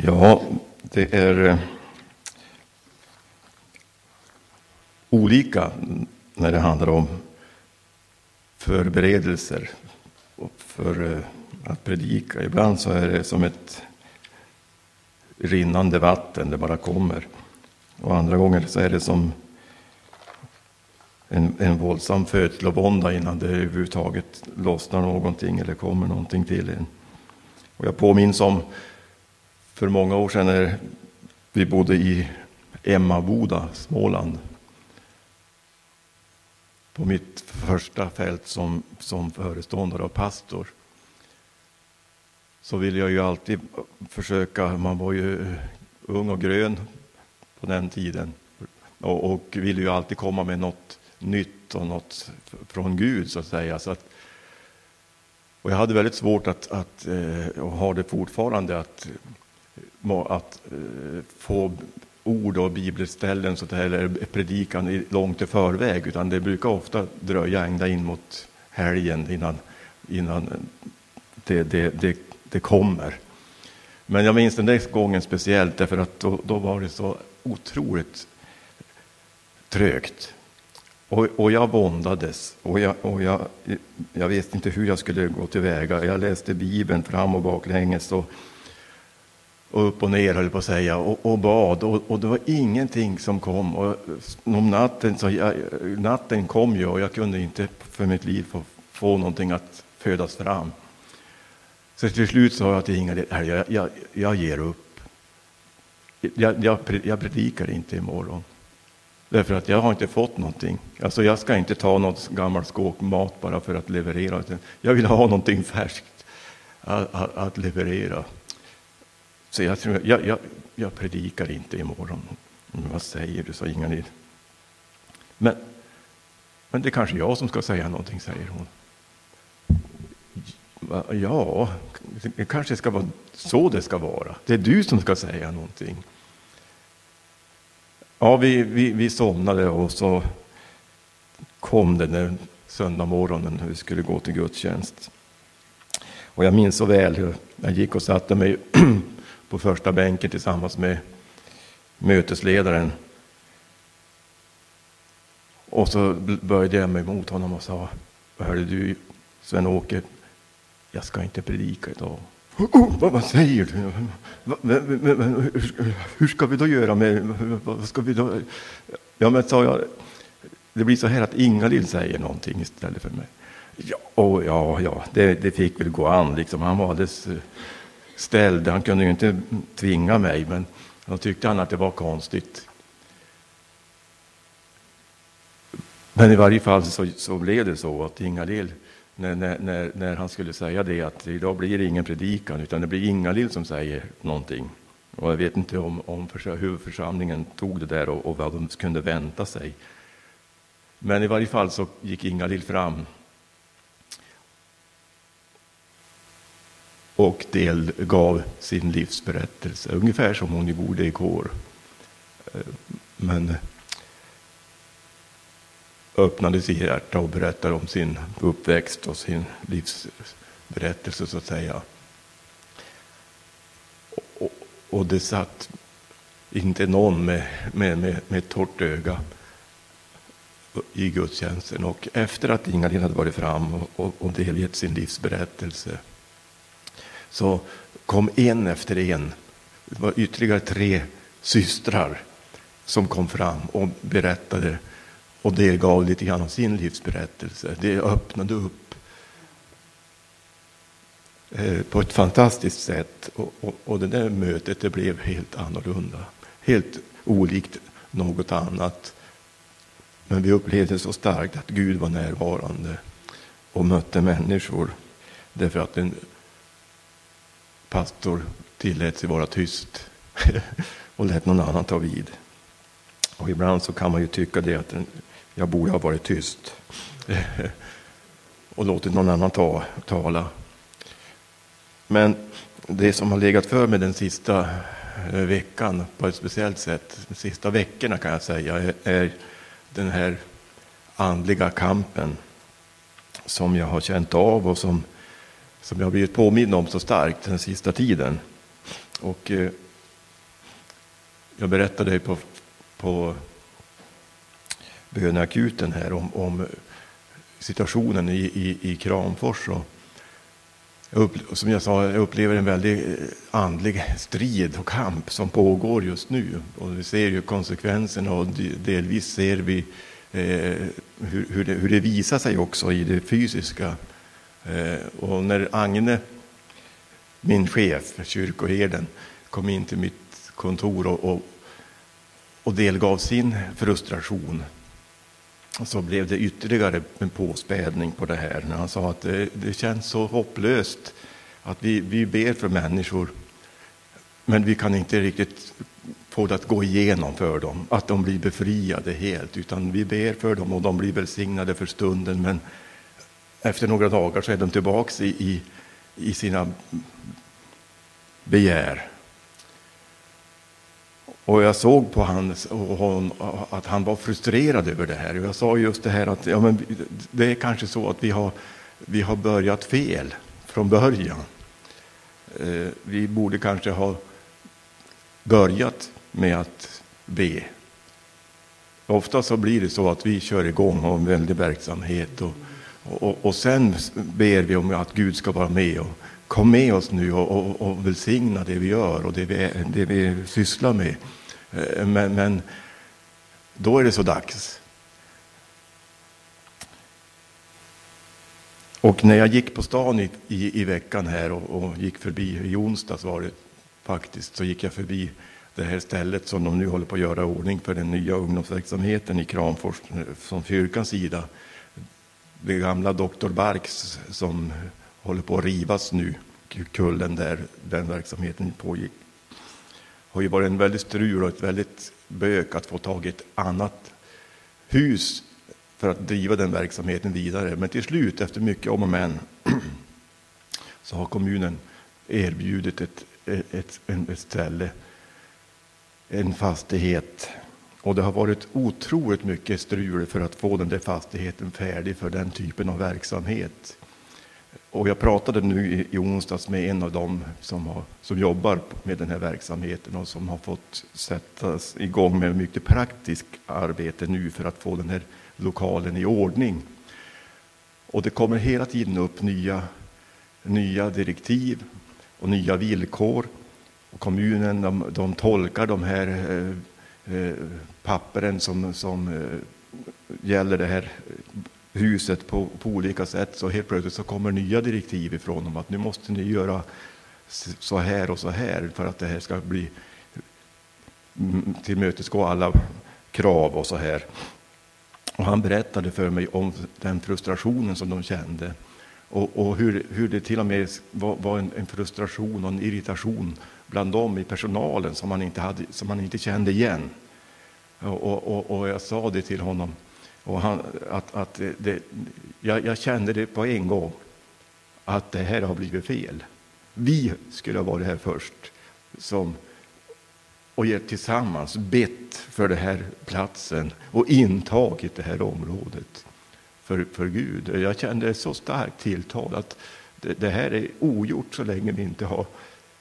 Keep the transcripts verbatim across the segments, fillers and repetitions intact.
Ja, det är eh, olika när det handlar om förberedelser för eh, att predika. Ibland så är det som ett rinnande vatten, det bara kommer. Och andra gånger så är det som en, en våldsam födslovånda innan det överhuvudtaget lossnar någonting eller kommer någonting till en. Och jag påminns om för många år sedan när vi bodde i Emmaboda, Småland. På mitt första fält som, som föreståndare och pastor. Så ville jag ju alltid försöka, man var ju ung och grön på den tiden. Och, och ville ju alltid komma med något nytt och något från Gud så att säga. Så att, och jag hade väldigt svårt att, att eh, och har det fortfarande att, att eh, få ord och bibelställen så att det eller predikan långt i förväg, utan det brukar ofta dröja ända in mot helgen innan, innan det, det, det, det kommer. Men jag minns den där gången speciellt därför att då, då var det så otroligt trögt. Och, och jag våndades och, jag, och jag, jag visste inte hur jag skulle gå tillväga. Jag läste Bibeln fram och baklänges och Och upp och ner höll på att säga och, och bad och, och det var ingenting som kom och om natten så jag, natten kom ju och jag kunde inte för mitt liv få, få någonting att födas fram. Så till slut sa jag till Inga, jag, jag, jag ger upp. Jag, jag, jag predikar inte imorgon. Därför att jag har inte fått någonting. Alltså jag ska inte ta något gammalt skåp mat bara för att leverera. Jag vill ha någonting färskt att, att, att leverera. Så jag, tror, jag, jag, jag predikar inte imorgon. Vad säger du, sa Inga-Lill. Men, men det är kanske jag som ska säga någonting, säger hon. Ja, det kanske ska vara så det ska vara. Det är du som ska säga någonting. Ja, vi, vi, vi somnade och så kom det när söndag morgonen när vi skulle gå till gudstjänst. Och jag minns så väl hur jag gick och satte mig på första bänken tillsammans med mötesledaren. Och så böjde jag mig mot honom och sa: hörde du, Sven-Åke, jag ska inte predika idag. Oh, vad, vad säger du? Va, men, men, men, hur, hur ska vi då göra med, vad ska vi då? Ja, men sa jag, det blir så här att Inga-Lill säger någonting istället för mig. Ja, oh, ja, ja, det, det fick väl gå an liksom. Han var alldeles ställd. Han kunde ju inte tvinga mig, men då tyckte han att det var konstigt. Men i varje fall så, så blev det så att Inga-Lill, när, när, när han skulle säga det, att idag blir det ingen predikan utan det blir Inga-Lill som säger någonting. Och jag vet inte om, om hur församlingen tog det där och, och vad de kunde vänta sig. Men i varje fall så gick Inga-Lill fram och delgav sin livsberättelse, ungefär som hon gjorde igår. Men öppnade sitt hjärta och berättade om sin uppväxt och sin livsberättelse så att säga. Och, och det satt inte någon med, med, med, med ett torrt öga i gudstjänsten. Och efter att Inga-Lill hade varit fram och, och, och delgett sin livsberättelse så kom en efter en. Det var ytterligare tre systrar som kom fram och berättade och delgav lite grann av sin livsberättelse. Det öppnade upp eh, på ett fantastiskt sätt. Och, och, och det där mötet, det blev helt annorlunda. Helt olikt något annat. Men vi upplevde så starkt att Gud var närvarande och mötte människor. Därför att en pastor tillät sig vara tyst och lät någon annan ta vid. Och ibland så kan man ju tycka det att jag borde ha varit tyst och låtit någon annan ta, tala. Men det som har legat för mig den sista veckan på ett speciellt sätt, de sista veckorna kan jag säga, är den här andliga kampen som jag har känt av och som, som jag har blivit påmind om så starkt den sista tiden. Och jag berättade på, på bönakuten här om, om situationen i, i, i Kramfors. Och jag upp, som jag sa, jag upplever en väldigt andlig strid och kamp som pågår just nu. Och vi ser ju konsekvenserna och delvis ser vi eh, hur, hur, det, hur det visar sig också i det fysiska. Eh, och när Agne, min chef, kyrkoherden, kom in till mitt kontor och, och, och delgav sin frustration, så blev det ytterligare en påspädning på det här. När han sa att det, det känns så hopplöst att vi, vi ber för människor, men vi kan inte riktigt få det att gå igenom för dem, att de blir befriade helt, utan vi ber för dem och de blir välsignade för stunden, men efter några dagar så är de tillbaka i, i, i sina begär. Och jag såg på hans och hon, att han var frustrerad över det här. Och jag sa just det här att ja, men det är kanske så att vi har, vi har börjat fel från början. Eh, vi borde kanske ha börjat med att be. Ofta så blir det så att vi kör igång och har en väldig verksamhet. Och, och, och sen ber vi om att Gud ska vara med och kom med oss nu och, och, och välsigna det vi gör och det vi, det vi sysslar med. Men, men då är det så dags. Och när jag gick på stan i, i, i veckan här och, och gick förbi, i onsdags var det faktiskt, så gick jag förbi det här stället som de nu håller på att göra ordning för den nya ungdomsverksamheten i Kramfors från kyrkans sida. Det gamla doktor Barks som håller på att rivas nu, kullen där den verksamheten pågick. Har ju varit en väldigt strul och ett väldigt bök att få tag i ett annat hus för att driva den verksamheten vidare. Men till slut, efter mycket om och men, så har kommunen erbjudit ett, ett, ett ställe, en fastighet. Och det har varit otroligt mycket strul för att få den där fastigheten färdig för den typen av verksamhet. Och jag pratade nu i, i onsdags med en av dem som, har, som jobbar med den här verksamheten och som har fått sättas igång med mycket praktiskt arbete nu för att få den här lokalen i ordning. Och det kommer hela tiden upp nya, nya direktiv och nya villkor. Och kommunen de, de tolkar de här eh, eh, papperen som, som eh, gäller det här huset på, på olika sätt, så helt plötsligt så kommer nya direktiv ifrån dem att nu måste ni göra så här och så här för att det här ska bli tillmötesgå alla krav och så här. Och han berättade för mig om den frustrationen som de kände och, och hur, hur det till och med var, var en, en frustration och en irritation bland dem i personalen som man inte, hade, som man inte kände igen. Och, och, och jag sa det till honom. Och han, att, att det, jag, jag kände det på en gång att det här har blivit fel. Vi skulle ha varit här först som, och tillsammans bett för den här platsen och intagit det här området för, för Gud. Jag kände det så starkt tilltal att det, det här är ogjort så länge vi inte har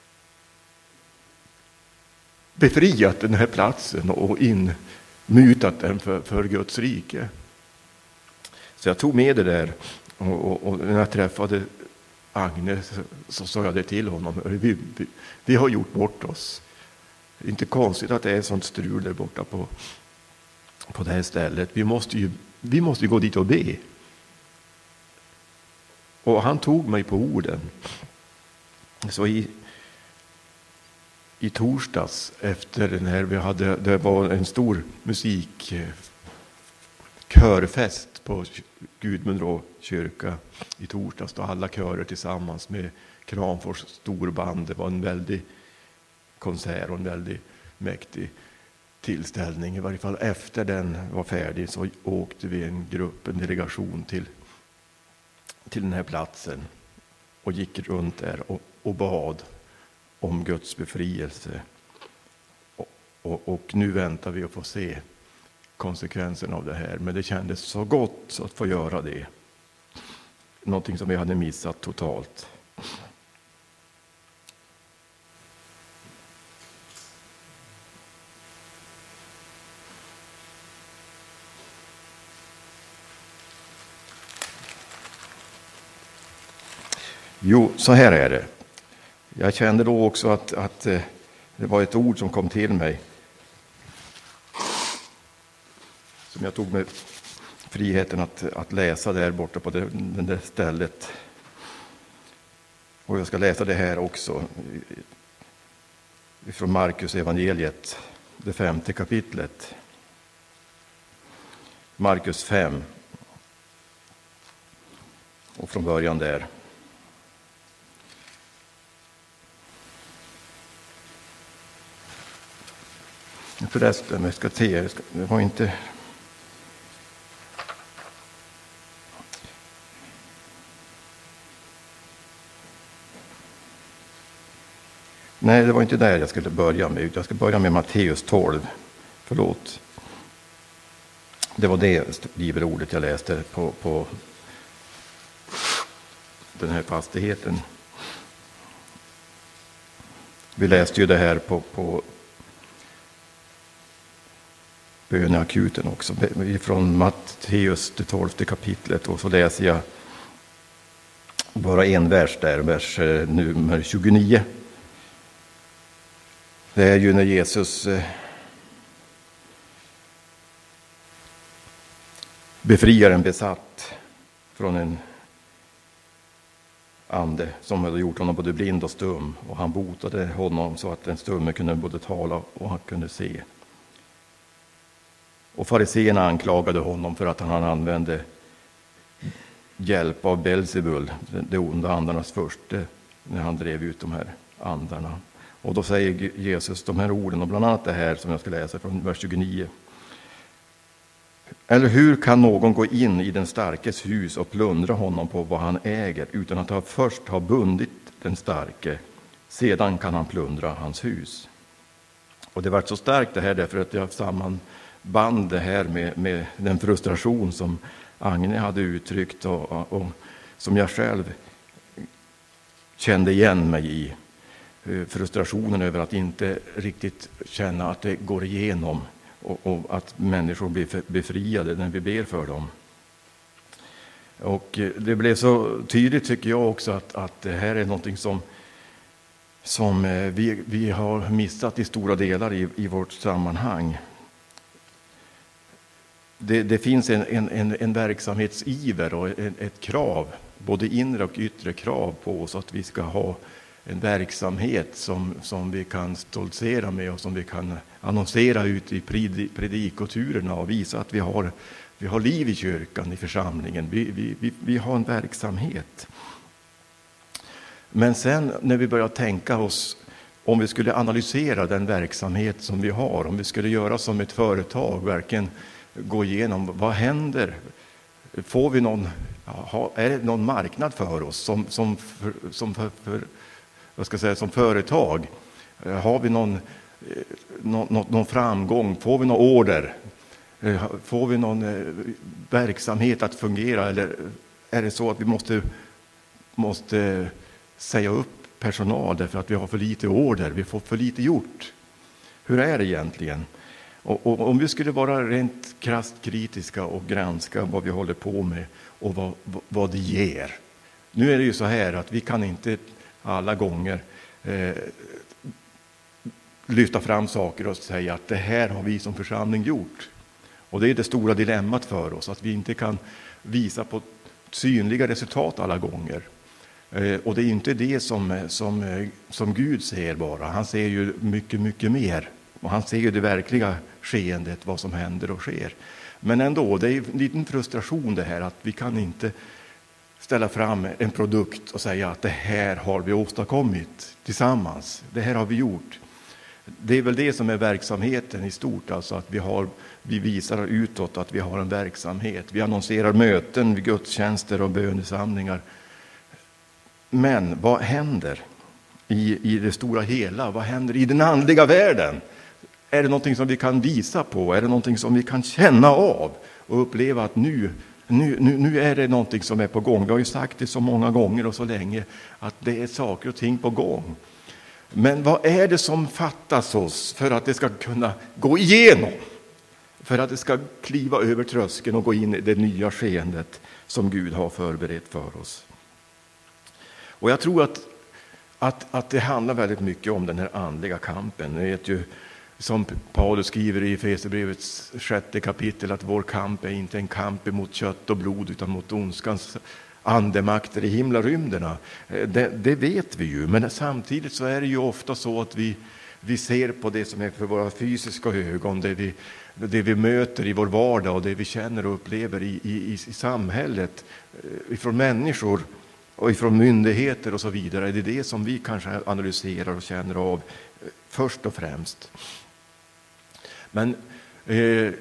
befriat den här platsen och in mutat den för, för Guds rike. Så jag tog med det där och, och, och när jag träffade Agnes så, så sa jag det till honom. Vi, vi, vi har gjort bort oss. Det är inte konstigt att det är sånt strul där borta på, på det här stället. Vi måste ju, vi måste ju gå dit och be. Och han tog mig på orden. Så i I torsdags efter den här, vi hade, det var en stor musikkörfest på Gudmundså kyrka i torsdags. Då alla körer tillsammans med Kramfors storband. Det var en väldig konsert och en väldigt mäktig tillställning. I varje fall efter den var färdig så åkte vi en grupp, en delegation till, till den här platsen och gick runt där och, och bad om Guds befrielse. Och, och, och nu väntar vi att få se konsekvenserna av det här. Men det kändes så gott att få göra det. Någonting som vi hade missat totalt. Jo, så här är det. Jag kände då också att, att det var ett ord som kom till mig. Som jag tog med friheten att, att läsa där borta på det, det där stället. Och jag ska läsa det här också. Från Markus evangeliet, det femte kapitlet. Markus fem. Och från början där. Förresten, jag ska se, jag ska, det var inte... Nej, det var inte där jag skulle börja med. Jag ska börja med Matteus tolv. Förlåt. Det var det bibelordet jag läste på, på den här fastigheten. Vi läste ju det här på, på böneakuten också. Från Matteus det tolfte kapitlet. Och så läser jag bara en vers där, vers nummer tjugonio. Det är ju när Jesus befriar en besatt från en ande som hade gjort honom både blind och stum. Och han botade honom så att den stumme kunde både tala och han kunde se. Och fariséerna anklagade honom för att han använde hjälp av Belzebul, det onda andarnas furste, när han drev ut de här andarna. Och då säger Jesus de här orden, och bland annat det här som jag ska läsa från vers tjugonio. Eller hur kan någon gå in i den starkes hus och plundra honom på vad han äger utan att ha först ha bundit den starke, sedan kan han plundra hans hus. Och det var så starkt det här därför att jag sammanband det här med, med den frustration som Agne hade uttryckt och, och, och som jag själv kände igen mig i. Frustrationen över att inte riktigt känna att det går igenom och, och att människor blir befriade när vi ber för dem. Och det blev så tydligt tycker jag också att, att det här är någonting som, som vi, vi har missat i stora delar i, i vårt sammanhang. Det, det finns en, en, en verksamhetsiver och en, ett krav, både inre och yttre krav på oss att vi ska ha en verksamhet som, som vi kan stoltsera med och som vi kan annonsera ut i predikoturerna och visa att vi har, vi har liv i kyrkan, i församlingen. Vi, vi, vi, vi har en verksamhet. Men sen när vi börjar tänka oss, om vi skulle analysera den verksamhet som vi har, om vi skulle göra som ett företag, verkligen gå igenom vad händer. Får vi någon, är det någon marknad för oss som, som, för, som, för, för, vad ska jag säga, som företag? Har vi någon, någon, någon framgång? Får vi någon order? Får vi någon verksamhet att fungera? Eller är det så att vi måste, måste säga upp personal därför att vi har för lite order? Vi får för lite gjort. Hur är det egentligen? Och, och om vi skulle vara rent krasst kritiska och granska vad vi håller på med och vad, vad det ger. Nu är det ju så här att vi kan inte alla gånger eh, lyfta fram saker och säga att det här har vi som församling gjort. Och det är det stora dilemmat för oss, att vi inte kan visa på synliga resultat alla gånger. Eh, och det är inte det som, som, som Gud ser bara. Han ser ju mycket, mycket mer. Och han ser ju det verkliga skeendet, vad som händer och sker. Men ändå, det är en liten frustration det här att vi kan inte ställa fram en produkt och säga att det här har vi åstadkommit tillsammans. Det här har vi gjort. Det är väl det som är verksamheten i stort, alltså att vi, har, vi visar utåt att vi har en verksamhet. Vi annonserar möten, gudstjänster och bönesamlingar. Men vad händer i, i det stora hela? Vad händer i den andliga världen? Är det någonting som vi kan visa på? Är det någonting som vi kan känna av och uppleva att nu, nu, nu, nu är det någonting som är på gång? Vi har ju sagt det så många gånger och så länge att det är saker och ting på gång. Men vad är det som fattas oss för att det ska kunna gå igenom? För att det ska kliva över tröskeln och gå in i det nya skeendet som Gud har förberett för oss. Och jag tror att, att, att det handlar väldigt mycket om den här andliga kampen. Ni vet ju, som Paulus skriver i Efesierbrevets sjätte kapitel, att vår kamp är inte en kamp mot kött och blod utan mot ondskans andemakter i himlarymderna. Det, det vet vi ju, men samtidigt så är det ju ofta så att vi, vi ser på det som är för våra fysiska ögon, det vi, det vi möter i vår vardag och det vi känner och upplever i, i, i samhället, ifrån människor och ifrån myndigheter och så vidare. Det är det som vi kanske analyserar och känner av först och främst. Men eh,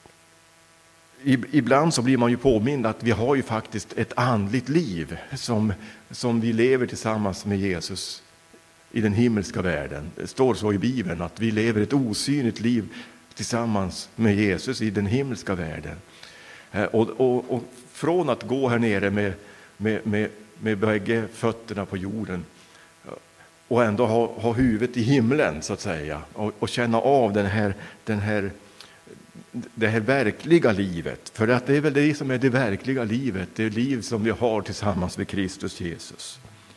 ibland så blir man ju påmind att vi har ju faktiskt ett andligt liv som, som vi lever tillsammans med Jesus i den himmelska världen. Det står så i Bibeln att vi lever ett osynligt liv tillsammans med Jesus i den himmelska världen. Och, och, och från att gå här nere med, med, med, med bägge fötterna på jorden och ändå ha, ha huvudet i himlen så att säga, och, och känna av den här, den här, det här verkliga livet. För att det är väl det som är det verkliga livet, det liv som vi har tillsammans med Kristus Jesus.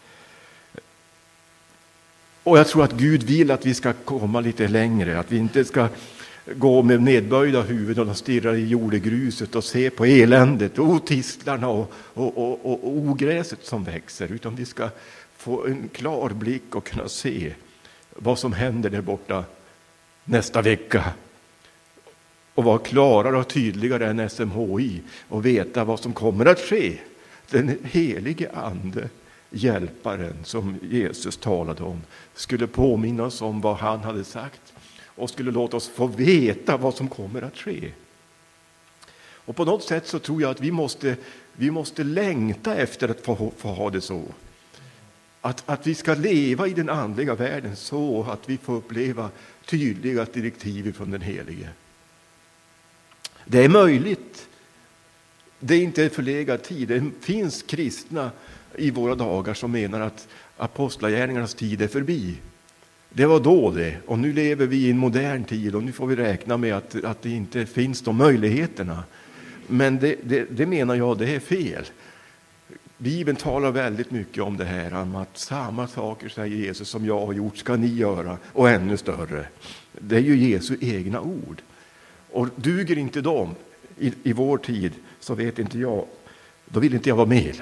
Och jag tror att Gud vill att vi ska komma lite längre, att vi inte ska gå med nedböjda huvuden och stirra i jordegruset och se på eländet och tistlarna och, och, och, och ogräset som växer, utan vi ska få en klar blick och kunna se vad som händer där borta nästa vecka och vara klarare och tydligare än S M H I och veta vad som kommer att ske. Den helige ande, hjälparen som Jesus talade om, skulle påminna oss om vad han hade sagt och skulle låta oss få veta vad som kommer att ske. Och på något sätt så tror jag att vi måste, vi måste längta efter att få, få ha det så. Att, att vi ska leva i den andliga världen så att vi får uppleva tydliga direktiv från den helige. Det är möjligt. Det är inte en förlegad tid. Det finns kristna i våra dagar som menar att apostlagärningarnas tid är förbi. Det var då det. Och nu lever vi i en modern tid och nu får vi räkna med att, att det inte finns de möjligheterna. Men det, det, det menar jag, det är fel. Bibeln talar väldigt mycket om det här, om att samma saker, säger Jesus, som jag har gjort ska ni göra, och ännu större. Det är ju Jesu egna ord. Och duger inte dem i, i vår tid, så vet inte jag, då vill inte jag vara med.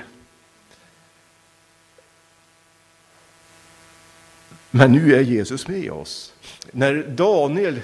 Men nu är Jesus med oss. När Daniel,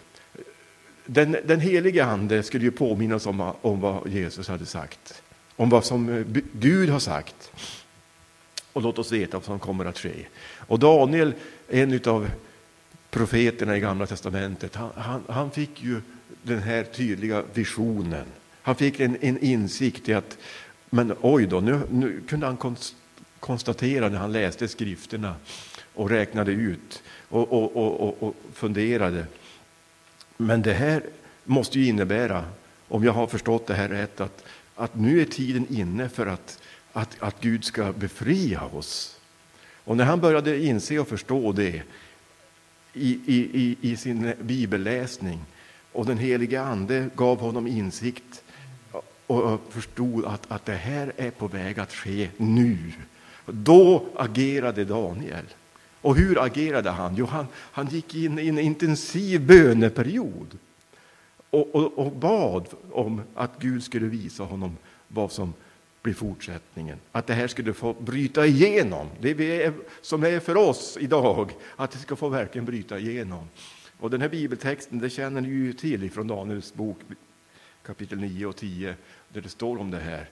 den, den helige ande, skulle ju påminna oss om, om vad Jesus hade sagt. Om vad som Gud har sagt. Och låt oss veta vad som kommer att ske. Och Daniel, en av profeterna i Gamla testamentet, han, han, han fick ju den här tydliga visionen. Han fick en, en insikt i att, men oj då, nu, nu kunde han konstatera när han läste skrifterna och räknade ut och, och, och, och, och funderade. Men det här måste ju innebära, om jag har förstått det här rätt, att, att nu är tiden inne för att, att, att Gud ska befria oss. Och när han började inse och förstå det i, i, i sin bibelläsning, och den helige ande gav honom insikt och förstod att, att det här är på väg att ske nu. Då agerade Daniel. Och hur agerade han? Jo, han, han gick in i en intensiv böneperiod och, och, och bad om att Gud skulle visa honom vad som blir fortsättningen. Att det här skulle få bryta igenom. Det är, som är för oss idag, att det ska få verkligen bryta igenom. Och den här bibeltexten, det känner ni ju till från Daniels bok kapitel nio och tio, där det står om det här.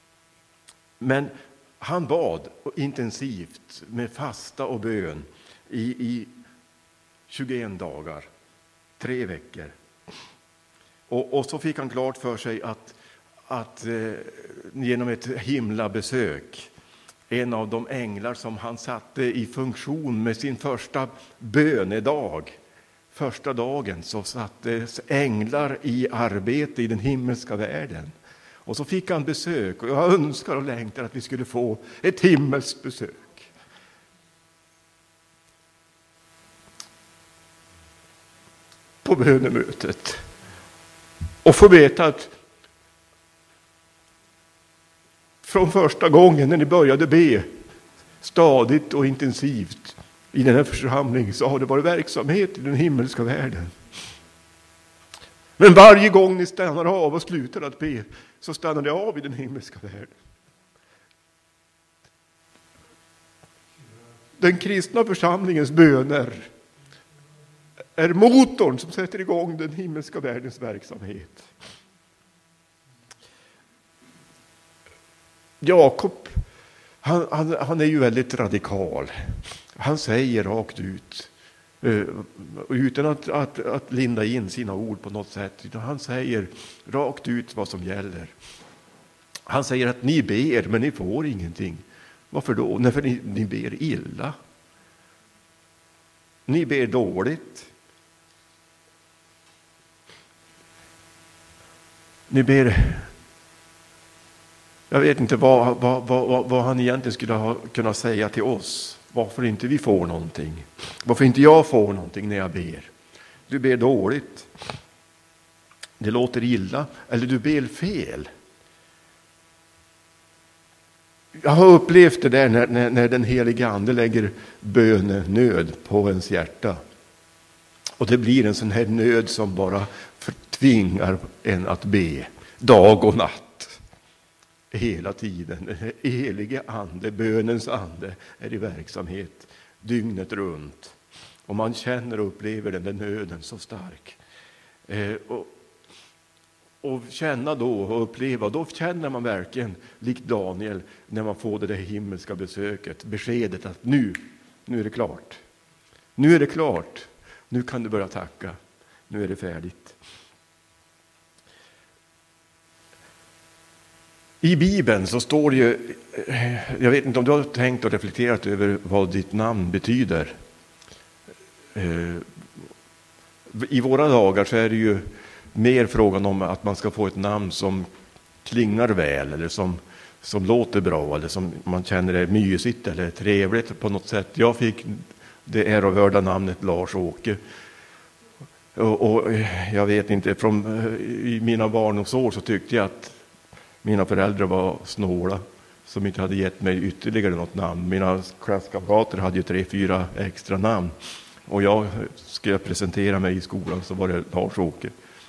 Men han bad intensivt med fasta och bön i, i tjugoen dagar, tre veckor. Och, och så fick han klart för sig att, att eh, genom ett himlabesök, en av de änglar som han satte i funktion med sin första bönedag, första dagen, så sattes änglar i arbete i den himmelska världen. Och så fick han besök, och jag önskar och längtar att vi skulle få ett himmelskt besök. På bönemötet. Och få veta att från första gången när ni började be, stadigt och intensivt i den här församlingen, så har det varit verksamhet i den himmelska världen. Men varje gång ni stannar av och slutar att be, så stannar det av i den himmelska världen. Den kristna församlingens böner är motorn som sätter igång den himmelska världens verksamhet. Jakob, han, han, han är ju väldigt radikal. Han säger rakt ut, utan att, att, att linda in sina ord på något sätt. Utan han säger rakt ut vad som gäller. Han säger att ni ber, men ni får ingenting. Varför då? Nej, för ni, ni ber illa. Ni ber dåligt. Ni ber... Jag vet inte vad, vad, vad, vad han egentligen skulle ha kunnat säga till oss. Varför inte vi får någonting. Varför inte jag får någonting när jag ber. Du ber dåligt. Det låter illa. Eller du ber fel. Jag har upplevt det där när, när, när den heliga ande lägger bönenöd på ens hjärta. Och det blir en sån här nöd som bara tvingar en att be. Dag och natt. Hela tiden. Den helige ande, bönens ande, är i verksamhet dygnet runt. Och man känner och upplever den där nöden så stark. Eh, och, och känna då och uppleva, då känner man verkligen, likt Daniel, när man får det där himmelska besöket, beskedet att nu, nu är det klart. Nu är det klart. Nu kan du börja tacka. Nu är det färdigt. I Bibeln så står det ju, jag vet inte om du har tänkt och reflekterat över vad ditt namn betyder. I våra dagar så är det ju mer frågan om att man ska få ett namn som klingar väl eller som, som låter bra eller som man känner är mysigt eller trevligt på något sätt. Jag fick det ärevörda namnet Lars-Åke. Och, och jag vet inte, från i mina barndomsår så tyckte jag att mina föräldrar var snåla som inte hade gett mig ytterligare något namn. Mina klasskamrater hade ju tre, fyra extra namn. Och jag skulle presentera mig i skolan så var det Lars-Åke.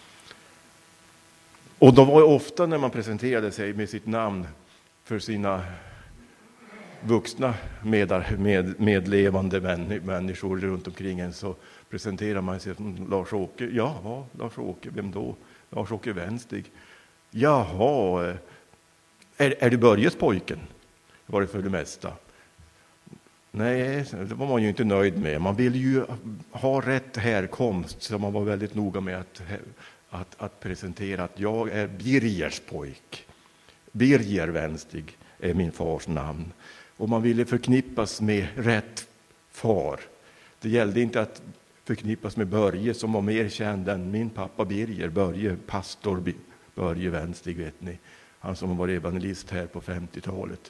Och då var det ofta när man presenterade sig med sitt namn för sina vuxna med, med, medlevande män, människor runt omkring en, så presenterar man sig som Lars-Åke. Ja, Lars-Åke, vem då? Lars-Åke Vänstig. Jaha, är, är du Börjes pojken? Var det för det mesta. Nej, det var man ju inte nöjd med. Man ville ju ha rätt härkomst, så man var väldigt noga med att, att, att presentera att jag är Birgers pojk. Birger Vänstig är min fars namn. Och man ville förknippas med rätt far. Det gällde inte att förknippas med Börje som var mer känd än min pappa Birger, Börje, pastor Börje Vänstig, vet ni. Han som var evangelist här på femtiotalet.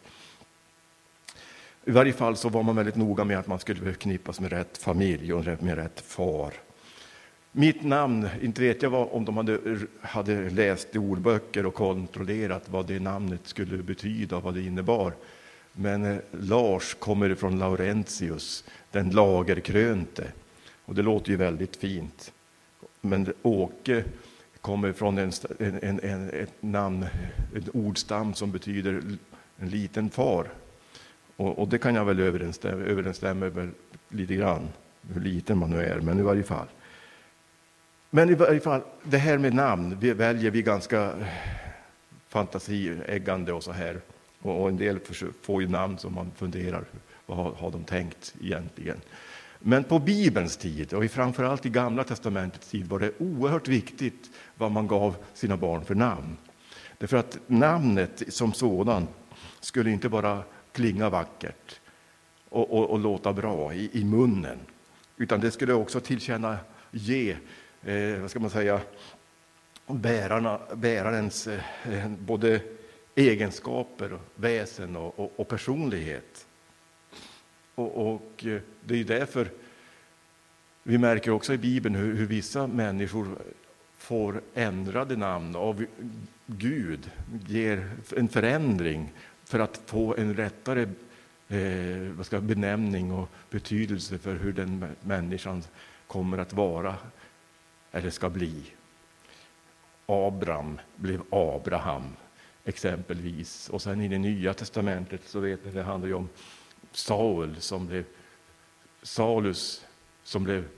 I varje fall så var man väldigt noga med att man skulle förknippas med rätt familj och med rätt far. Mitt namn, inte vet jag vad, om de hade, hade läst i ordböcker och kontrollerat vad det namnet skulle betyda och vad det innebar. Men eh, Lars kommer från Laurentius, den lagerkrönte. Och det låter ju väldigt fint. Men Åke kommer från en, en, en, ett namn, en ordstam som betyder en liten far. Och, och det kan jag väl överensstämma, överensstämma väl lite grann, hur liten man nu är, men i varje fall. Men i varje fall, det här med namn, vi väljer vi ganska fantasieggande och så här. Och, och en del får ju namn som man funderar, vad har, har de tänkt egentligen? Men på Bibelns tid, och framförallt i Gamla testamentets tid, var det oerhört viktigt vad man gav sina barn för namn. Därför att namnet som sådan skulle inte bara klinga vackert och, och, och låta bra i, i munnen, utan det skulle också tillkänna ge, eh, vad ska man säga, bärarna, bärarens eh, både egenskaper, väsen och, och, och personlighet. Och, och det är ju därför vi märker också i Bibeln hur, hur vissa människor får ändrade namn av Gud, ger en förändring för att få en rättare eh, vad ska, benämning och betydelse för hur den människan kommer att vara eller ska bli. Abraham blev Abraham exempelvis. Och sen i det nya testamentet så vet ni, det handlar ju om Saul som blev Saulus som blev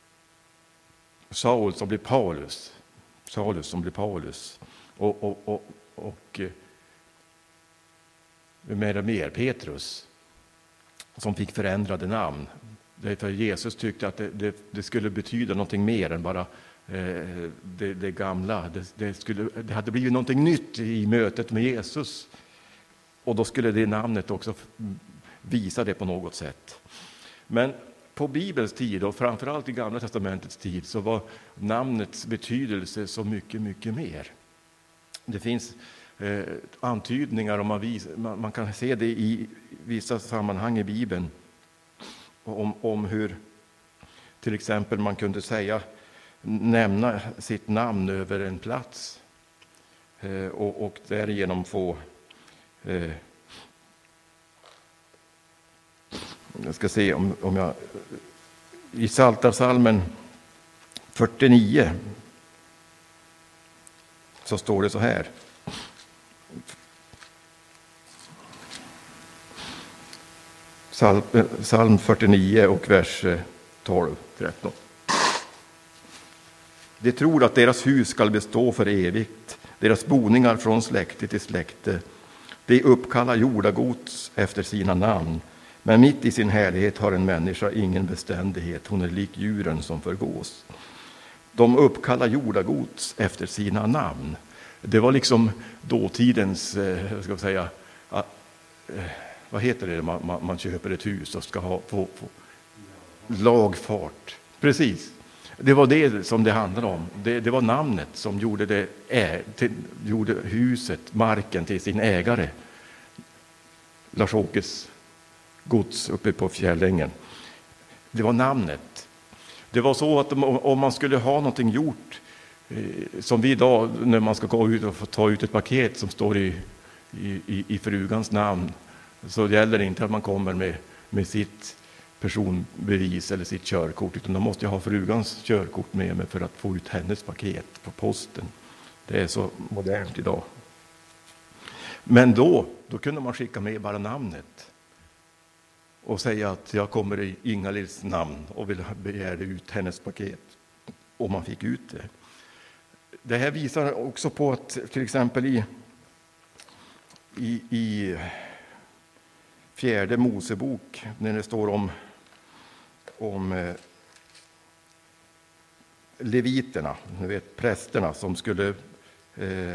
Saul som blev Paulus. Saulus som blev Paulus. Och, och, och, och mer och mer Petrus som fick förändrade namn. Därför Jesus tyckte att det, det, det skulle betyda någonting mer än bara eh, det, det gamla. Det, det, skulle, det hade blivit någonting nytt i mötet med Jesus. Och då skulle det namnet också visa det på något sätt. Men på Bibelns tid och framförallt i Gamla testamentets tid så var namnets betydelse så mycket, mycket mer. Det finns eh, antydningar om man, vis, man, man kan se det i vissa sammanhang i Bibeln om, om hur till exempel man kunde säga nämna sitt namn över en plats eh, och, och därigenom få eh, jag ska se om, om jag i Psaltarpsalmen fyrtionio så står det så här. Psalm, psalm fyrtionio och vers tolv tretton. De tror att deras hus ska bestå för evigt, deras boningar från släkte till släkte. De uppkallar jordagods efter sina namn, men mitt i sin härlighet har en människa ingen beständighet, hon är lik djuren som förgås. De uppkallar jordagods efter sina namn. Det var liksom dåtidens, eh, ska jag säga, eh, vad heter det, man, man, man köper ett hus och ska ha få, få lagfart. Precis. Det var det som det handlade om. Det, det var namnet som gjorde, det, ä, till, gjorde huset, marken till sin ägare. Lars-Åkes gods uppe på Fjällängen. Det var namnet. Det var så att om man skulle ha någonting gjort, som vi idag när man ska gå ut och få ta ut ett paket som står i, i, i frugans namn, så gäller det inte att man kommer med, med sitt personbevis eller sitt körkort, utan man måste ha frugans körkort med mig för att få ut hennes paket på posten. Det är så modernt idag. Men då, då kunde man skicka med bara namnet och säga att jag kommer i Ingalids namn och vill begära ut hennes paket. Och man fick ut det. Det här visar också på att till exempel i, i, i fjärde Mosebok, när det står om, om eh, leviterna, ni vet, prästerna som skulle eh,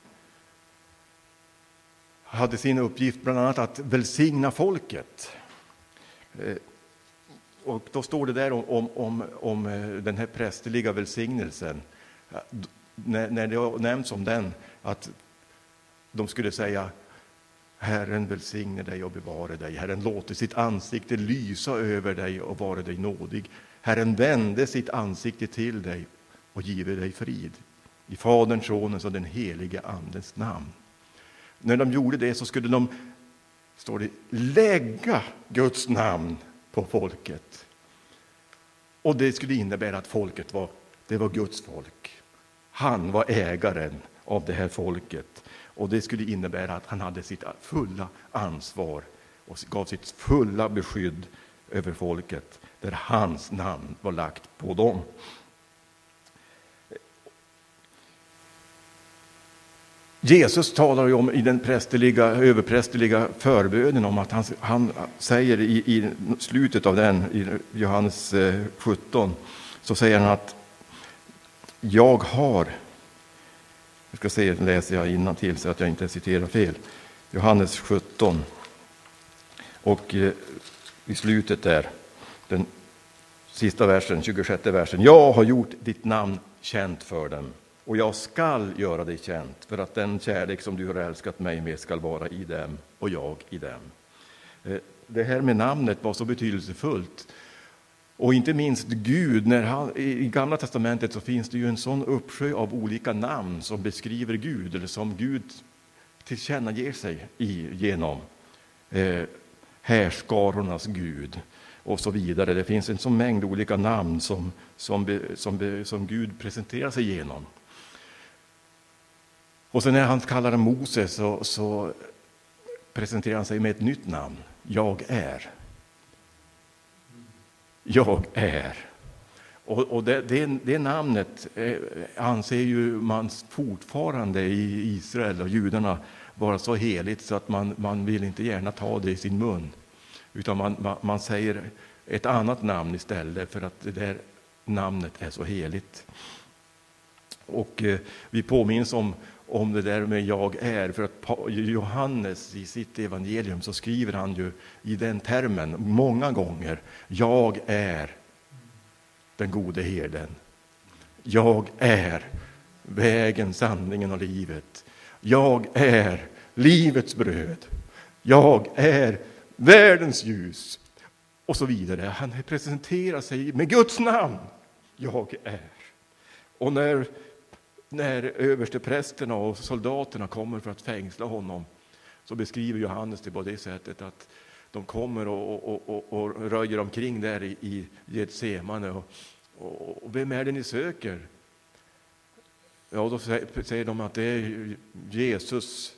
hade sin uppgift bland annat att välsigna folket. Eh, och då står det där om, om, om, om den här prästerliga välsignelsen. När, när det nämns om den, att de skulle säga: Herren välsigne dig och bevare dig. Herren låter sitt ansikte lysa över dig och vara dig nådig. Herren vände sitt ansikte till dig och give dig frid. I Faderns, Sonens och den helige Andens namn. När de gjorde det så skulle de, står det, lägga Guds namn på folket. Och det skulle innebära att folket var, det var Guds folk. Han var ägaren av det här folket. Och det skulle innebära att han hade sitt fulla ansvar och gav sitt fulla beskydd över folket, där hans namn var lagt på dem. Jesus talar ju om i den prästerliga, överprästerliga förbönen om att han, han säger i, i slutet av den, i Johannes sjutton, så säger han att jag har, jag ska se, läser jag innantill så att jag inte citerar fel. Johannes sjutton. Och eh, i slutet där, den sista versen, tjugosjätte versen. Jag har gjort ditt namn känt för dem, och jag skall göra dig känt, för att den kärlek som du har älskat mig med skall vara i dem och jag i dem. Eh, det här med namnet var så betydelsefullt. Och inte minst Gud, när han, i Gamla testamentet så finns det ju en sån uppsjö av olika namn som beskriver Gud, eller som Gud tillkännager sig i, genom. Eh, härskarornas Gud och så vidare. Det finns en sån mängd olika namn som, som, som, som Gud presenterar sig genom. Och sen när han kallar Moses så, så presenterar han sig med ett nytt namn. Jag är. Jag är. Och, och det, det, det namnet eh, anser ju man fortfarande i Israel och judarna vara så heligt så att man, man vill inte gärna ta det i sin mun. Utan man, man, man säger ett annat namn istället för att det där namnet är så heligt. Och eh, vi påminns om, om det där med jag är, för att Johannes i sitt evangelium så skriver han ju i den termen många gånger. Jag är den gode herden. Jag är vägen, sanningen och livet. Jag är livets bröd. Jag är världens ljus. Och så vidare. Han presenterar sig med Guds namn. Jag är. Och när, när översteprästerna och soldaterna kommer för att fängsla honom så beskriver Johannes det på det sättet att de kommer och, och, och, och röjer omkring där i, i Getsemane och, och, och vem är det ni söker? Ja, då säger de att det är Jesus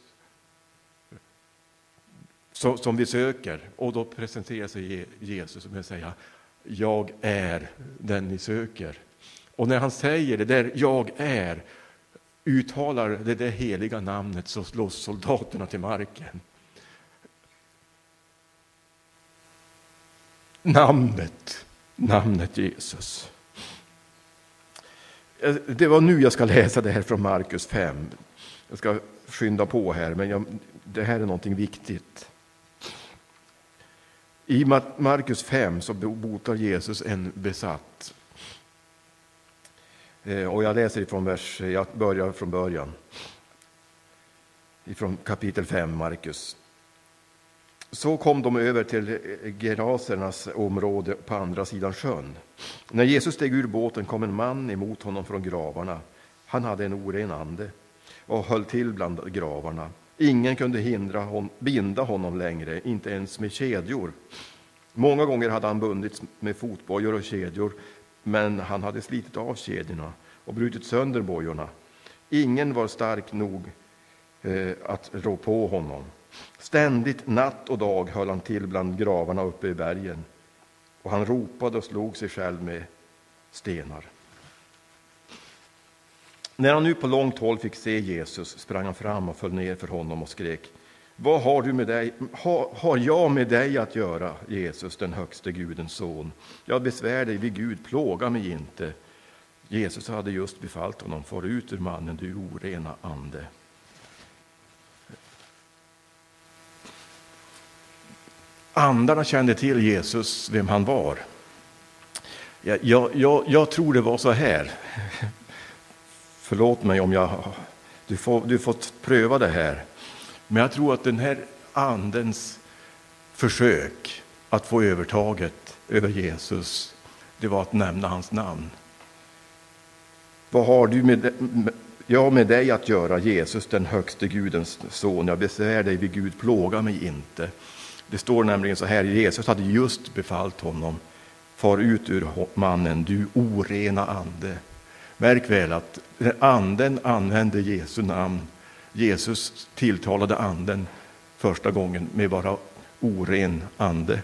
som, som vi söker. Och då presenterar sig Jesus som jag säger, jag är den ni söker. Och när han säger det där, jag är, uttalar det där heliga namnet så slås soldaterna till marken. Namnet, namnet Jesus. Det var nu jag ska läsa det här från Markus fem. Jag ska skynda på här, men jag, det här är någonting viktigt. I Markus fem så botar Jesus en besatt. Och jag läser ifrån vers, jag börjar från början. Ifrån kapitel fem, Markus. Så kom de över till Gerasernas område på andra sidan sjön. När Jesus steg ur båten kom en man emot honom från gravarna. Han hade en oren ande och höll till bland gravarna. Ingen kunde hindra hon, binda honom längre, inte ens med kedjor. Många gånger hade han bundits med fotbojor och kedjor, men han hade slitit av kedjorna och brutit sönder bojorna. Ingen var stark nog eh, att rå på honom. Ständigt natt och dag höll han till bland gravarna uppe i bergen, och han ropade och slog sig själv med stenar. När han nu på långt håll fick se Jesus sprang han fram och föll ner för honom och skrek: Vad har du med dig? Har, har jag med dig att göra, Jesus, den högste Gudens son? Jag besvär dig vid Gud, plåga mig inte. Jesus hade just befallt honom: far ut ur mannen, du orena ande. Andarna kände till Jesus, vem han var. Jag, jag, jag, jag tror det var så här. Förlåt mig om jag... Du får, du får pröva det här. Men jag tror att den här andens försök att få övertaget över Jesus, det var att nämna hans namn. Vad har du med, jag med dig att göra, Jesus, den högste Gudens son? Jag besvär dig vid Gud, plåga mig inte. Det står nämligen så här: Jesus hade just befallt honom: far ut ur mannen, du orena ande. Märk väl att anden använde Jesu namn. Jesus tilltalade anden första gången med bara oren ande.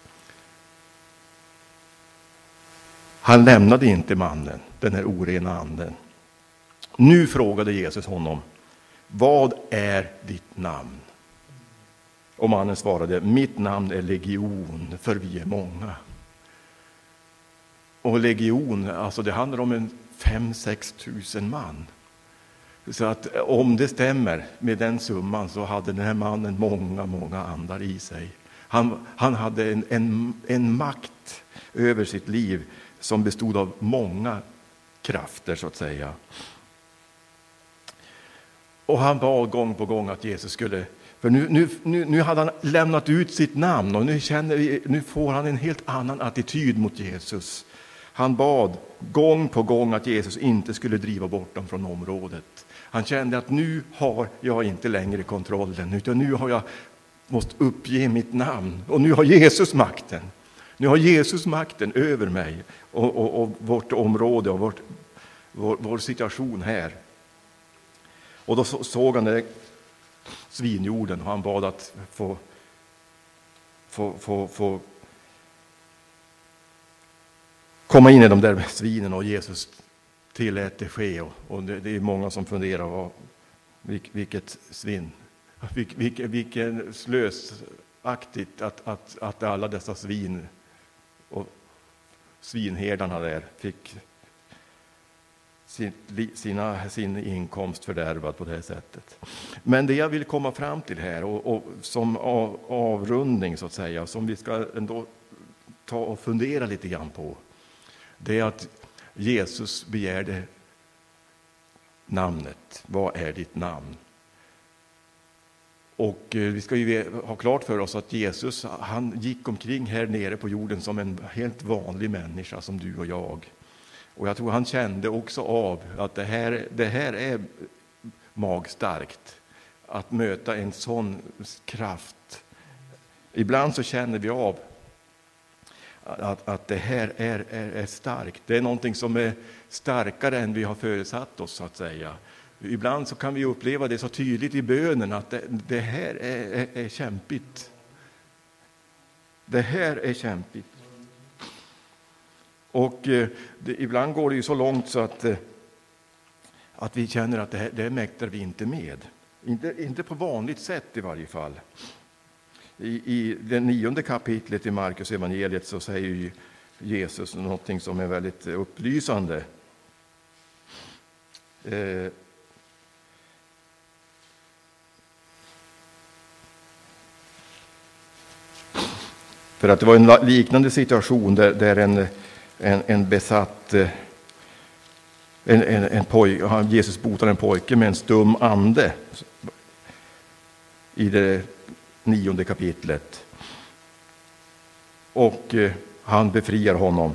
Han lämnade inte mannen, den här orena anden. Nu frågade Jesus honom: vad är ditt namn? Och mannen svarade: mitt namn är Legion, för vi är många. Och legion, alltså det handlar om en fem, sex tusen man. Så att om det stämmer med den summan så hade den här mannen många, många andar i sig. Han, han hade en, en, en makt över sitt liv som bestod av många krafter, så att säga. Och han bad gång på gång att Jesus skulle... För nu, nu, nu, nu hade han lämnat ut sitt namn och nu, känner vi, nu får han en helt annan attityd mot Jesus. Han bad gång på gång att Jesus inte skulle driva bort dem från området. Han kände att nu har jag inte längre kontrollen, utan nu har jag måste uppge mitt namn. Och nu har Jesus makten. Nu har Jesus makten över mig och, och, och vårt område och vårt, vår, vår situation här. Och då såg han den svinjorden och han bad att få, få, få, få komma in i de där svinen, och Jesus tillät det ske. Och, och det, det är många som funderar, vad, vilk, vilket svinn, vilk, vilk, vilken slösaktigt att, att, att alla dessa svin och svinherdarna där fick sin, sina, sin inkomst fördärvad på det här sättet. Men det jag vill komma fram till här, och, och som av, avrundning så att säga, som vi ska ändå ta och fundera lite grann på, det är att Jesus begärde namnet. Vad är ditt namn? Och vi ska ju ha klart för oss att Jesus, han gick omkring här nere på jorden som en helt vanlig människa som du och jag. Och jag tror han kände också av att det här, det här är magstarkt att möta en sån kraft. Ibland så känner vi av Att, att det här är, är, är starkt. Det är någonting som är starkare än vi har förutsatt oss, så att säga. Ibland så kan vi uppleva det så tydligt i bönen att det, det här är, är, är kämpigt. Det här är kämpigt. Och eh, det, ibland går det ju så långt så att, eh, att vi känner att det, här, det mäktar vi inte med. Inte, inte på vanligt sätt i varje fall. I, I det nionde kapitlet i Markus evangeliet så säger ju Jesus någonting som är väldigt upplysande. Eh, för att det var en liknande situation där, där en, en, en besatt en, en, en poj, Jesus botade en pojke med en stum ande i det nionde kapitlet. Och eh, han befriar honom.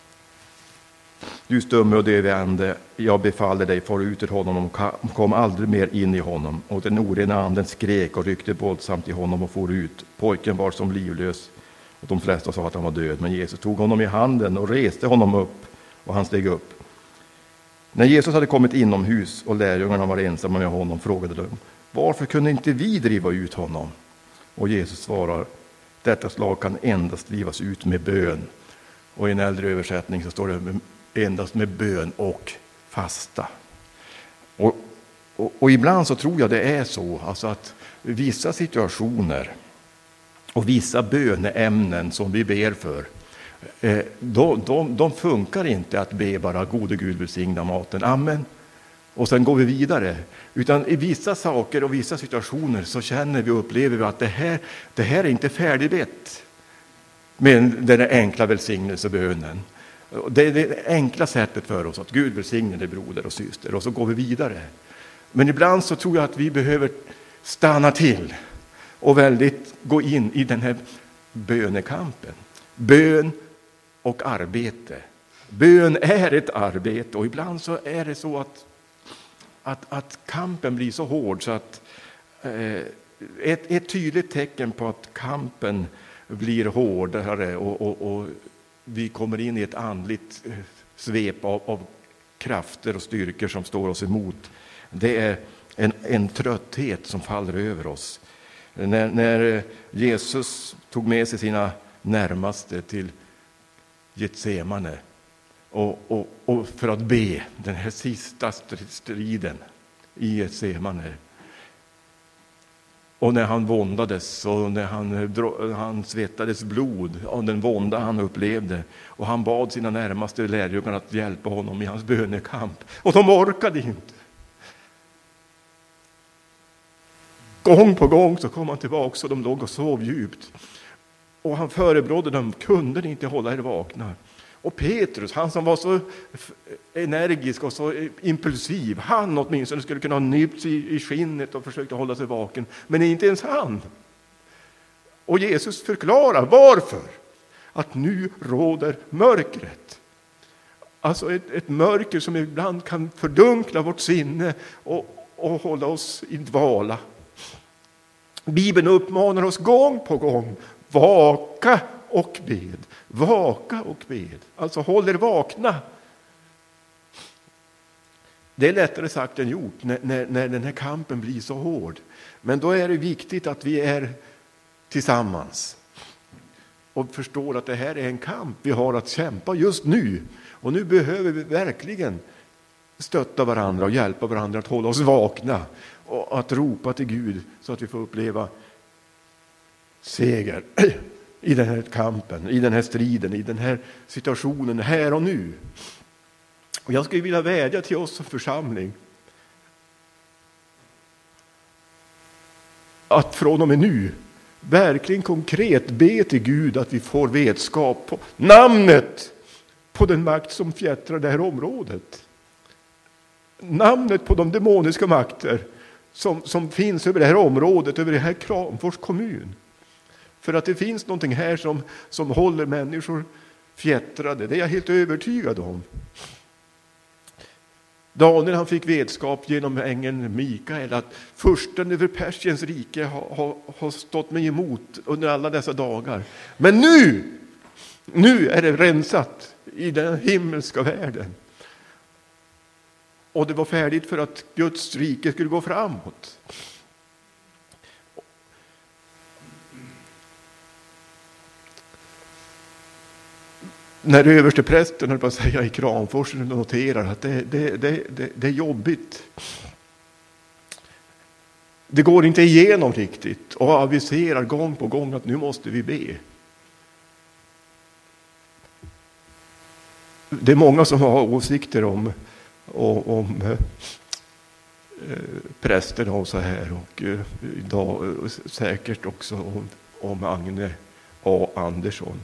Du stumme och döve ande, jag befaller dig, far ut ur honom och kom aldrig mer in i honom. Och den orena anden skrek och ryckte våldsamt i honom och for ut. Pojken var som livlös, och de flesta sa att han var död. Men Jesus tog honom i handen och reste honom upp, och han steg upp. När Jesus hade kommit inomhus och lärjungarna var ensamma med honom, frågade de: varför kunde inte vi driva ut honom? Och Jesus svarar: detta slag kan endast drivas ut med bön. Och i en äldre översättning så står det endast med bön och fasta. Och, och, och ibland så tror jag det är så, alltså att vissa situationer och vissa böneämnen som vi ber för, eh, de, de, de funkar inte att be bara gode Gud välsigna maten, amen, och sen går vi vidare. Utan i vissa saker och vissa situationer så känner vi och upplever vi att det här, det här är inte färdigbett med den enkla välsignelsebönen. Det är det enkla sättet för oss att Gud välsigne dig broder och syster, och så går vi vidare. Men ibland så tror jag att vi behöver stanna till och väldigt gå in i den här bönekampen. Bön och arbete. Bön är ett arbete, och ibland så är det så att Att, att kampen blir så hård så att eh, ett, ett tydligt tecken på att kampen blir hårdare och, och, och vi kommer in i ett andligt svep av, av krafter och styrkor som står oss emot, det är en, en trötthet som faller över oss. När, när Jesus tog med sig sina närmaste till Getsemane Och, och, och för att be den här sista striden i Getsemane. Och när han våndades och när han, han svettades blod av den vånda han upplevde. Och han bad sina närmaste lärjungar att hjälpa honom i hans bönekamp. Och de orkade inte. Gång på gång så kom han tillbaka och de låg och sov djupt. Och han förebrådde dem, kunde inte hålla er vakna. Och Petrus, han som var så energisk och så impulsiv, han åtminstone skulle kunna ha nypt i skinnet och försökt hålla sig vaken. Men inte ens han. Och Jesus förklarar varför. Att nu råder mörkret. Alltså ett, ett mörker som ibland kan fördunkla vårt sinne och, och hålla oss i dvala. Bibeln uppmanar oss gång på gång, vaka och bed, vaka och bed. Alltså håll er vakna. Det är lättare sagt än gjort när, när, när den här kampen blir så hård. Men då är det viktigt att vi är tillsammans och förstår att det här är en kamp vi har att kämpa just nu. Och nu behöver vi verkligen stötta varandra och hjälpa varandra att hålla oss vakna och att ropa till Gud så att vi får uppleva seger i den här kampen, i den här striden, i den här situationen här och nu. Och jag skulle vilja vädja till oss som församling att från och med nu verkligen konkret be till Gud att vi får vetskap på namnet på den makt som fjättrar det här området. Namnet på de demoniska makter som, som finns över det här området, över det här Kramfors kommun. För att det finns någonting här som, som håller människor fjättrade, det är jag helt övertygad om. Daniel han fick vetskap genom ängeln Mikael att försten över Persiens rike har, har, har stått mig emot under alla dessa dagar. Men nu, nu är det rensat i den himmelska världen. Och det var färdigt för att Guds rike skulle gå framåt. När översteprästen, höll på att säga, i Kramfors noterar att det, det, det, det, det är jobbigt. Det går inte igenom riktigt och aviserar gång på gång att nu måste vi be. Det är många som har åsikter om, om, om eh, prästerna och så här, och eh, idag säkert också om, om Agne A. Andersson.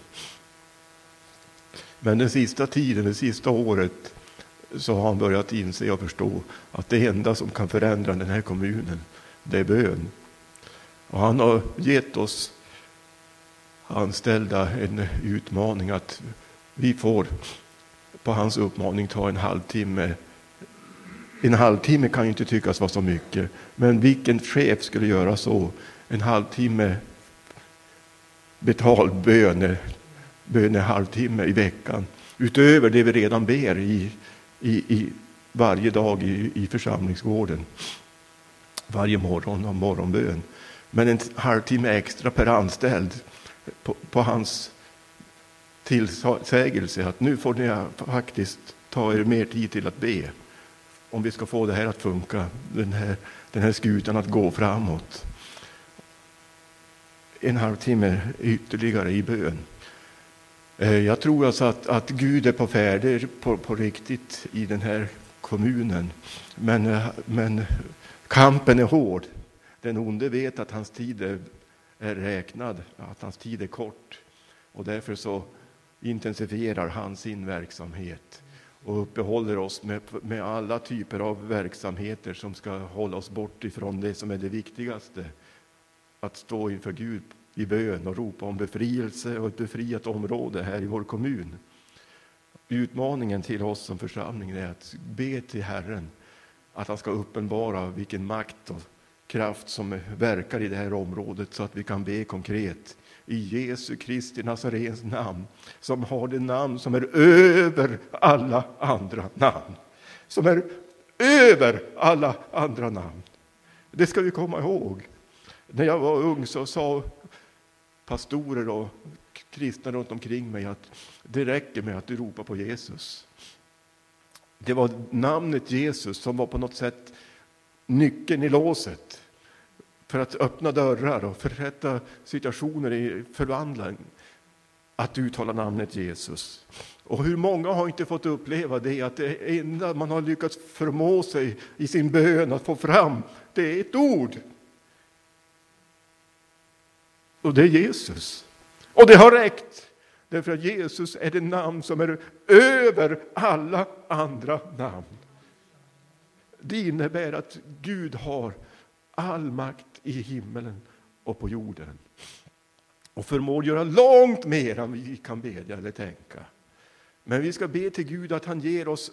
Men den sista tiden, det sista året, så har han börjat inse och förstå att det enda som kan förändra den här kommunen, det är bön. Och han har gett oss anställda en utmaning att vi får på hans uppmaning ta en halvtimme. En halvtimme kan ju inte tyckas vara så mycket, men vilken chef skulle göra så? En halvtimme betald bön, bön en halvtimme i veckan, utöver det vi redan ber i, i, i varje dag i, i församlingsgården, varje morgon och morgonbön. Men en halvtimme extra per anställd på, på hans tillsägelse att nu får ni faktiskt ta er mer tid till att be, om vi ska få det här att funka, den här, den här skutan att gå framåt. En halvtimme ytterligare i bön. Jag tror alltså att, att Gud är på färde på, på riktigt i den här kommunen. Men, men kampen är hård. Den onde vet att hans tid är, är räknad, att hans tid är kort. Och därför så intensifierar han sin verksamhet och uppehåller oss med, med alla typer av verksamheter som ska hålla oss bort ifrån det som är det viktigaste. Att stå inför Gud i bön och ropa om befrielse och ett befriat område här i vår kommun. Utmaningen till oss som församling är att be till Herren att han ska uppenbara vilken makt och kraft som verkar i det här området, så att vi kan be konkret i Jesu Kristi Nazarens namn, som har det namn som är över alla andra namn. Som är över alla andra namn. Det ska vi komma ihåg. När jag var ung så sa pastorer och kristna runt omkring mig att det räcker med att du ropar på Jesus. Det var namnet Jesus som var på något sätt nyckeln i låset för att öppna dörrar och förrätta situationer i förvandling, att uttala namnet Jesus. Och hur många har inte fått uppleva det, att det enda man har lyckats förmå sig i sin bön att få fram, det är ett ord. Och det är Jesus. Och det har räckt. Därför att Jesus är det namn som är över alla andra namn. Det innebär att Gud har all makt i himmelen och på jorden. Och förmår göra långt mer än vi kan bedja eller tänka. Men vi ska be till Gud att han ger oss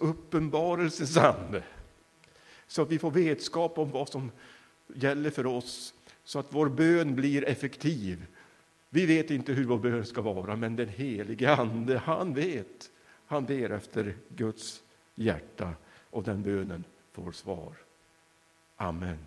uppenbarelsens ande. Så att vi får vetskap om vad som gäller för oss. så att vår bön blir effektiv. Vi vet inte hur vår bön ska vara, men den helige Ande, han vet. Han ber efter Guds hjärta och den bönen får svar. Amen.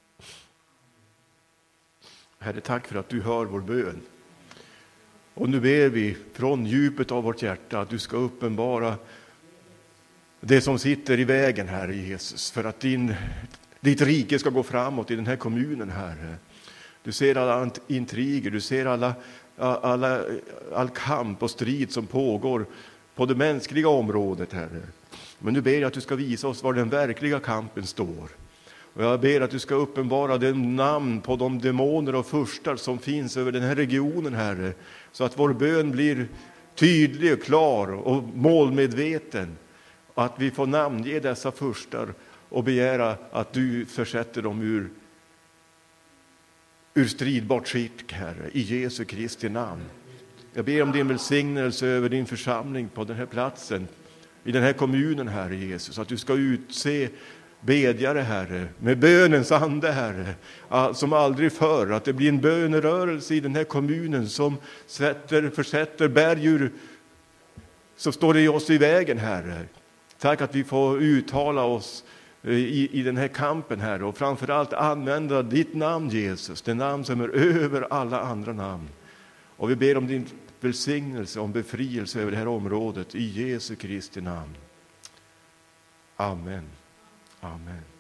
Herre, tack för att du hör vår bön. Och nu ber vi från djupet av vårt hjärta att du ska uppenbara det som sitter i vägen, Herre Jesus, för att din, ditt rike ska gå framåt i den här kommunen, Herre. Du ser alla intriger, du ser alla, alla, all kamp och strid som pågår på det mänskliga området, Herre. Men nu ber jag att du ska visa oss var den verkliga kampen står. Och jag ber att du ska uppenbara den namn på de demoner och furstar som finns över den här regionen, Herre. Så att vår bön blir tydlig och klar och målmedveten. Att vi får namnge dessa furstar och begära att du försätter dem ur, ur stridbart skick, Herre, i Jesu Kristi namn. Jag ber om din välsignelse över din församling på den här platsen, i den här kommunen, Herre Jesus. Att du ska utse bedjare, Herre, med bönens ande, Herre, som aldrig förr. Att det blir en bönerörelse i den här kommunen som sätter, försätter bergur som står i oss i vägen, Herre. Tack att vi får uttala oss i, i den här kampen, Herre, och framförallt använda ditt namn, Jesus, det namn som är över alla andra namn. Och vi ber om din välsignelse, om befrielse över det här området i Jesu Kristi namn. Amen. Amen.